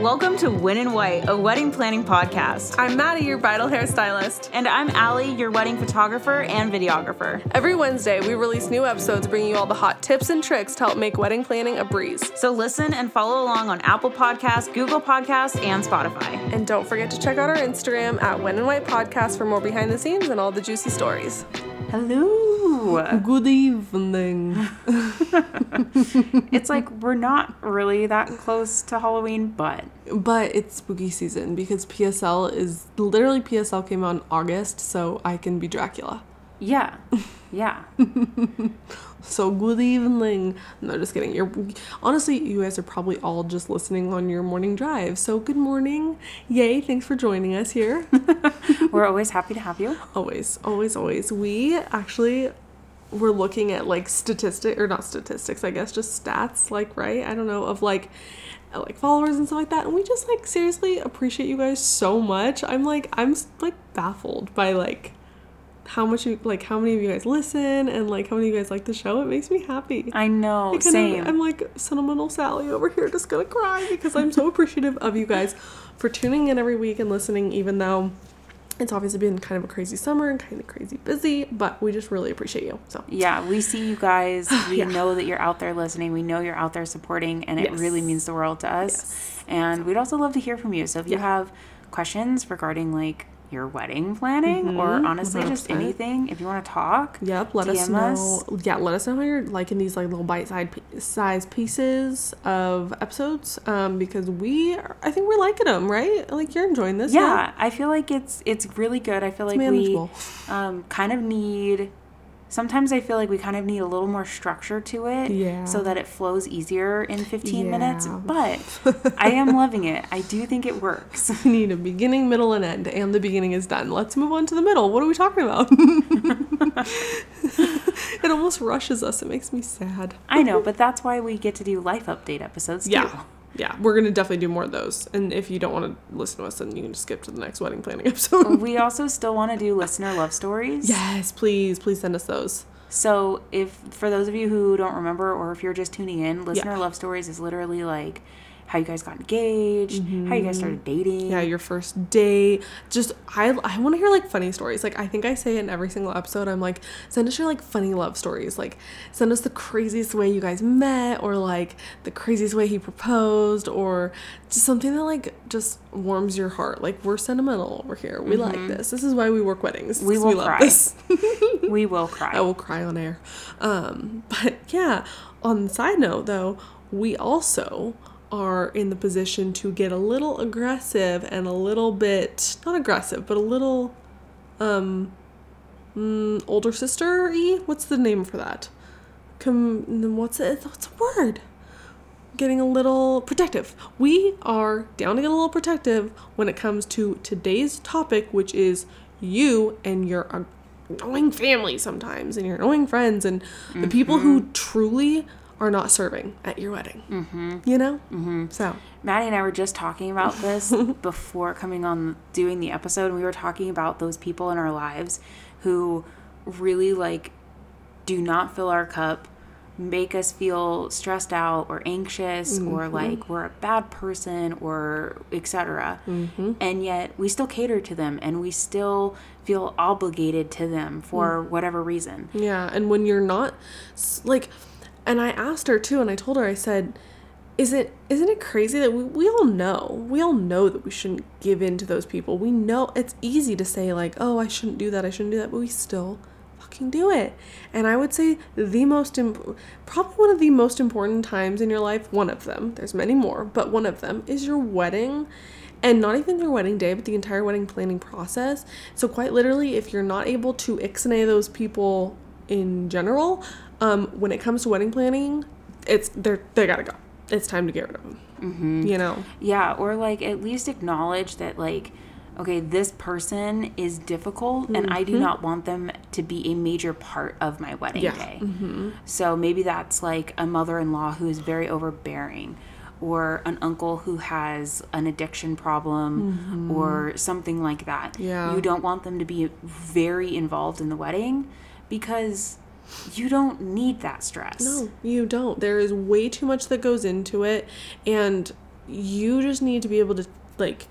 Welcome to Win in White, a wedding planning podcast. I'm Maddie, your bridal hairstylist. And I'm Allie, your wedding photographer and videographer. Every Wednesday, we release new episodes bringing you all the hot tips and tricks to help make wedding planning a breeze. So listen and follow along on Apple Podcasts, Google Podcasts, and Spotify. And don't forget to check out our Instagram at Win in White Podcast for more behind the scenes and all the juicy stories. Hello. Good evening. It's like we're not really that close to Halloween, but it's spooky season because PSL came out in August, so I can be Dracula. Yeah. So good evening. No, just kidding. Honestly, you guys are probably all just listening on your morning drive. So good morning. Yay, thanks for joining us here. We're always happy to have you. Always. We actually were looking at like not statistics, I guess, just stats, like, right? I don't know, of like followers and stuff like that. And we just like seriously appreciate you guys so much. I'm baffled by how many of you guys listen and like how many of you guys like the show. It makes me happy. I know, same. I'm like sentimental Sally over here just gonna cry because I'm so appreciative of you guys for tuning in every week and listening, even though it's obviously been kind of a crazy summer and kind of crazy busy, but we just really appreciate you. So yeah, we see you guys. We know that you're out there listening. We know you're out there supporting, and it really means the world to us. Yes. And we'd also love to hear from you. So if you have questions regarding like your wedding planning or honestly 100%. Just anything, if you want to talk, let us know. Yeah, let us know how you're liking these like little bite-sized pieces of episodes, because I think we're liking them, right? Like you're enjoying this. Yeah, I feel like it's really good. I feel like we sometimes I feel like we kind of need a little more structure to it so that it flows easier in 15 minutes. But I am loving it. I do think it works. We need a beginning, middle, and end, and the beginning is done. Let's move on to the middle. What are we talking about? It almost rushes us. It makes me sad. I know, but that's why we get to do life update episodes too. Yeah, we're going to definitely do more of those. And if you don't want to listen to us, then you can just skip to the next wedding planning episode. We also still want to do listener love stories. Yes, please send us those. So for those of you who don't remember, or if you're just tuning in, listener love stories is literally like how you guys got engaged, how you guys started dating. Yeah, your first date. Just, I want to hear like funny stories. Like I think I say it in every single episode. I'm like, send us your like funny love stories. Like send us the craziest way you guys met, or like the craziest way he proposed, or just something that like just warms your heart. Like we're sentimental over here. We like this. This is why we work weddings. We will cry. Love this. We will cry. I will cry on air. But yeah, on the side note though, we also are in the position to get a little aggressive and a little bit, not aggressive, but a little older sister-y. What's the name for that? What's a word? Getting a little protective. We are down to get a little protective when it comes to today's topic, which is you and your annoying family sometimes, and your annoying friends, and the people who truly are not serving at your wedding. You know? So Maddie and I were just talking about this before coming on doing the episode, and we were talking about those people in our lives who really like do not fill our cup, make us feel stressed out or anxious, or like we're a bad person, or etc. And yet we still cater to them, and we still feel obligated to them for whatever reason. Yeah, and when you're not like, and I asked her too, and I told her, I said, isn't it crazy that we all know that we shouldn't give in to those people. We know it's easy to say like, oh, I shouldn't do that, but we still fucking do it. And I would say probably one of the most important times in your life, one of them, there's many more, but one of them is your wedding. And not even your wedding day, but the entire wedding planning process. So quite literally, if you're not able to ixnay those people in general, when it comes to wedding planning, they gotta go. It's time to get rid of them. You know? Yeah, or like at least acknowledge that like, okay, this person is difficult, and I do not want them to be a major part of my wedding day. So maybe that's like a mother-in-law who is very overbearing, or an uncle who has an addiction problem, or something like that. Yeah. You don't want them to be very involved in the wedding because you don't need that stress. No, you don't. There is way too much that goes into it. And you just need to be able to, like,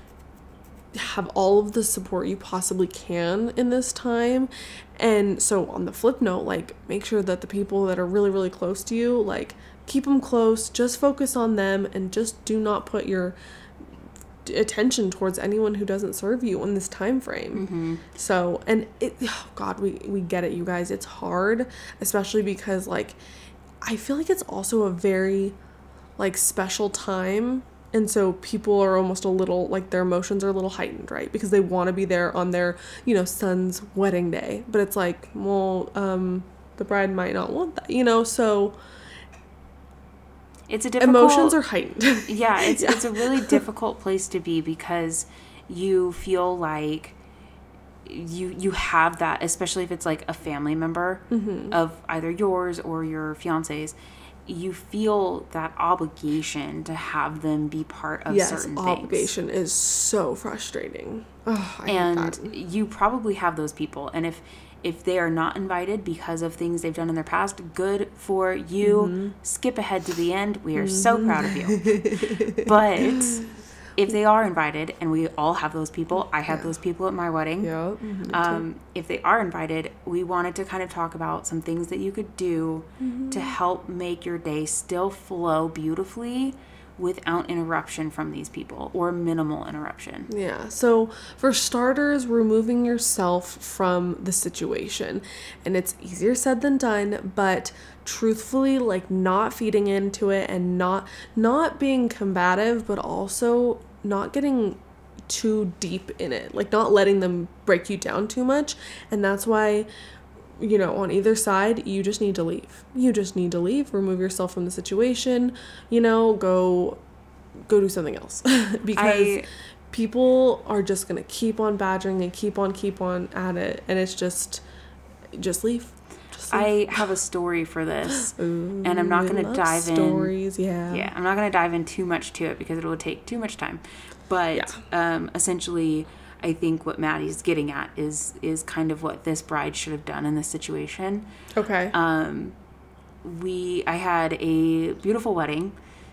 have all of the support you possibly can in this time. And so on the flip note, like, make sure that the people that are really, really close to you, like, keep them close, just focus on them, and just do not put your attention towards anyone who doesn't serve you in this time frame. So, and it, oh God, we get it, you guys. It's hard, especially because, like, I feel like it's also a very, like, special time. And so people are almost a little, like, their emotions are a little heightened, right? Because they want to be there on their, you know, son's wedding day. But it's like, well, the bride might not want that, you know? So it's a difficult... Emotions are heightened. Yeah, it's a really difficult place to be, because you feel like you have that, especially if it's, like, a family member of either yours or your fiance's. You feel that obligation to have them be part of certain things. Yes, obligation is so frustrating. Oh, I hate that. You probably have those people. And if they are not invited because of things they've done in their past, good for you. Skip ahead to the end. We are so proud of you. But if they are invited, and we all have those people, I had those people at my wedding. If they are invited, we wanted to kind of talk about some things that you could do to help make your day still flow beautifully without interruption from these people, or minimal interruption. Yeah. So for starters, removing yourself from the situation. And it's easier said than done, but truthfully, like, not feeding into it, and not being combative, but also not getting too deep in it, like, not letting them break you down too much. And that's why, you know, on either side, you just need to leave. You just need to leave, remove yourself from the situation, you know, go do something else. Because people are just going to keep on badgering and keep on at it. And it's just leave. I have a story for this. Ooh, and I'm not going to dive stories, in. Yeah, I'm not going to dive in too much to it, because it will take too much time. But essentially, I think what Maddie's getting at is kind of what this bride should have done in this situation. Okay. I had a beautiful wedding.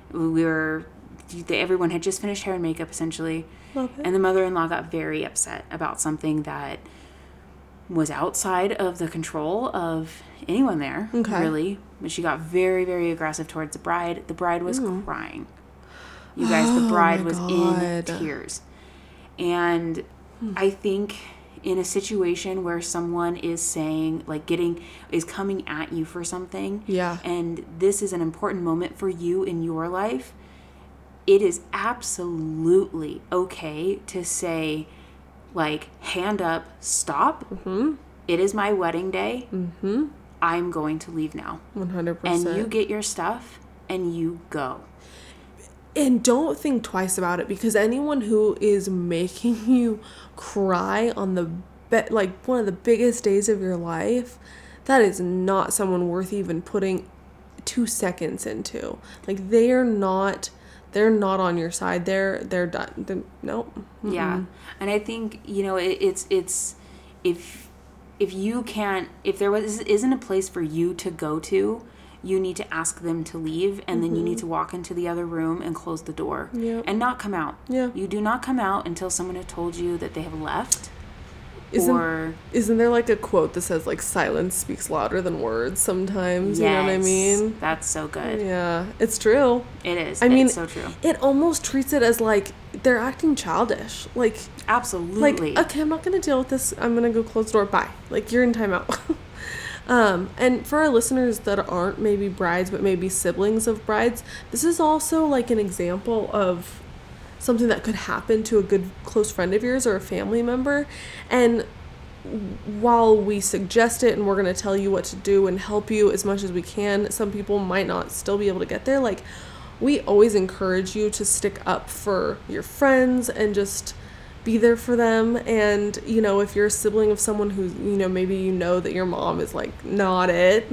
Everyone had just finished hair and makeup, essentially. Okay. And the mother-in-law got very upset about something that was outside of the control of anyone there, really. But she got very, very aggressive towards the bride. The bride was crying. You guys, the bride was in tears. And I think in a situation where someone is saying, like, is coming at you for something, and this is an important moment for you in your life, it is absolutely okay to say, like, hand up, stop. It is my wedding day. I'm going to leave now. 100%. And you get your stuff and you go. And don't think twice about it, because anyone who is making you cry on the like one of the biggest days of your life, that is not someone worth even putting 2 seconds into. Like, they're not on your side. They're done. Nope. Mm-mm. Yeah. And I think, you know, it's if you can't, if there isn't a place for you to go to, you need to ask them to leave, and then you need to walk into the other room and close the door and not come out. You do not come out until someone has told you that they have left. Isn't there, like, a quote that says, like, silence speaks louder than words sometimes? Yes, you know what I mean? That's so good. Yeah, it's true. It is. I mean, it's so true. It almost treats it as, like, they're acting childish. Like, absolutely. Like, okay, I'm not going to deal with this. I'm going to go close the door. Bye. Like, you're in timeout. And for our listeners that aren't maybe brides, but maybe siblings of brides, this is also, like, an example of something that could happen to a good close friend of yours or a family member. And while we suggest it and we're going to tell you what to do and help you as much as we can, some people might not still be able to get there. Like, we always encourage you to stick up for your friends and just be there for them. And, you know, if you're a sibling of someone who, you know, maybe you know that your mom is, like, not it,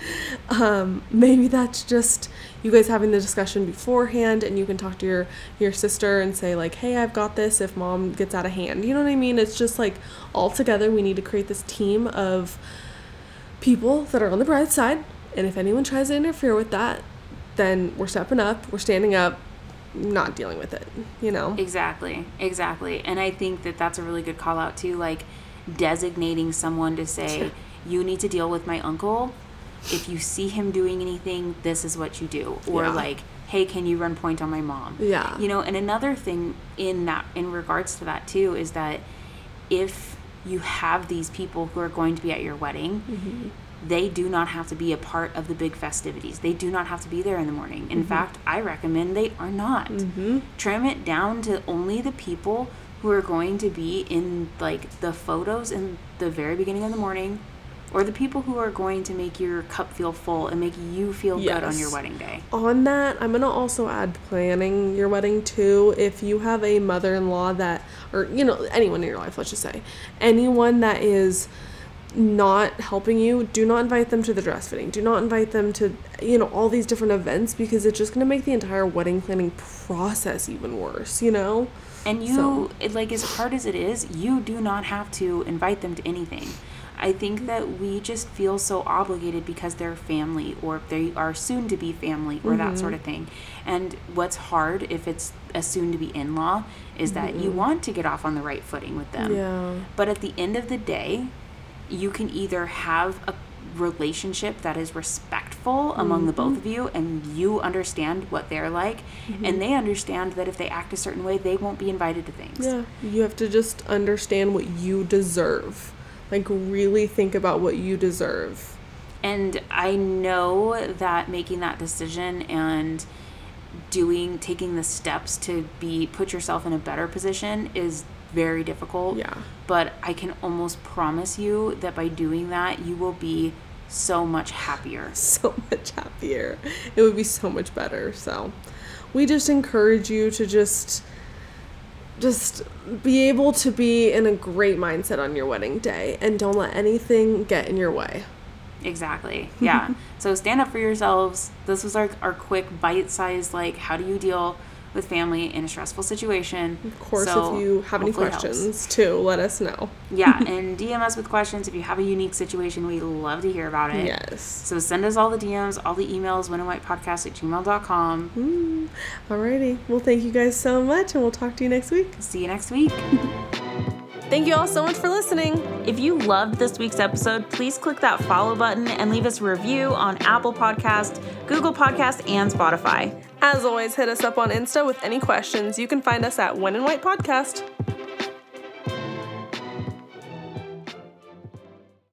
maybe that's just you guys having the discussion beforehand, and you can talk to your sister and say, like, hey, I've got this if mom gets out of hand. You know what I mean? It's just, like, all together we need to create this team of people that are on the bride's side, and if anyone tries to interfere with that, then we're stepping up, we're standing up, not dealing with it, you know? Exactly. And I think that that's a really good call out too, like designating someone to say, you need to deal with my uncle. If you see him doing anything, this is what you do. Or like, hey, can you run point on my mom? Yeah. You know, and another thing in regards to that too, is that if you have these people who are going to be at your wedding, they do not have to be a part of the big festivities. They do not have to be there in the morning. In fact, I recommend they are not. Trim it down to only the people who are going to be in like the photos in the very beginning of the morning, or the people who are going to make your cup feel full and make you feel good on your wedding day. On that, I'm going to also add planning your wedding too. If you have a mother-in-law that, or, you know, anyone in your life, let's just say, anyone that is not helping you, do not invite them to the dress fitting. Do not invite them to, you know, all these different events, because it's just going to make the entire wedding planning process even worse, you know? And like, as hard as it is, you do not have to invite them to anything. I think that we just feel so obligated because they're family, or they are soon to be family, or that sort of thing. And what's hard if it's a soon to be in-law is that you want to get off on the right footing with them. Yeah. But at the end of the day, you can either have a relationship that is respectful among the both of you, and you understand what they're like, and they understand that if they act a certain way, they won't be invited to things. Yeah. You have to just understand what you deserve. Like, really think about what you deserve. And I know that making that decision and taking the steps to put yourself in a better position is very difficult. Yeah. But I can almost promise you that by doing that, you will be so much happier. So much happier. It would be so much better. So we just encourage you to just be able to be in a great mindset on your wedding day, and don't let anything get in your way. Exactly. Yeah. So stand up for yourselves. This was our quick bite-sized, like, how do you deal with family in a stressful situation? Of course, if you have any questions too, let us know. Yeah, and DM us with questions. If you have a unique situation, we'd love to hear about it. Yes. So send us all the DMs, all the emails, winandwhitepodcast@gmail.com. Alrighty. Well, thank you guys so much, and we'll talk to you next week. See you next week. Thank you all so much for listening. If you loved this week's episode, please click that follow button and leave us a review on Apple Podcast, Google Podcast, and Spotify. As always, hit us up on Insta with any questions. You can find us at When in White Podcast.